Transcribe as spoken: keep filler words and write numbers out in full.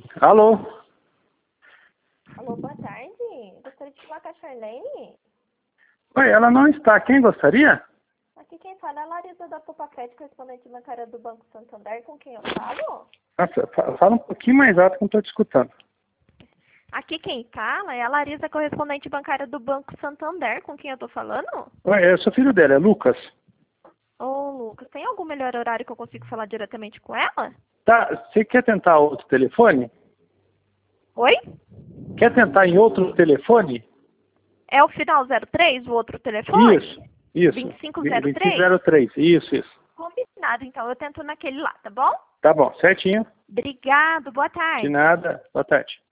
Alô? Alô, boa tarde. Gostaria de falar com a Charlene? Oi, ela não está. Quem gostaria? Aqui quem fala é a Larissa da Popa Crédito, correspondente bancária do Banco Santander. Com quem eu falo? Nossa, fa- fala um pouquinho mais alto que eu não estou te escutando. Aqui quem fala é a Larissa, correspondente bancária do Banco Santander. Com quem eu tô falando? Oi, eu sou filho dela, é Lucas. Ô, Lucas, tem algum melhor horário que eu consigo falar diretamente com ela? Tá, você quer tentar outro telefone? Oi? Quer tentar em outro telefone? É o final zero três, o outro telefone? Isso, isso. vinte e cinco Vi- zero vinte e cinco três? zero três, isso, isso. Combinado, então. Eu tento naquele lá, tá bom? Tá bom, certinho. Obrigado, boa De tarde. nada. Boa tarde.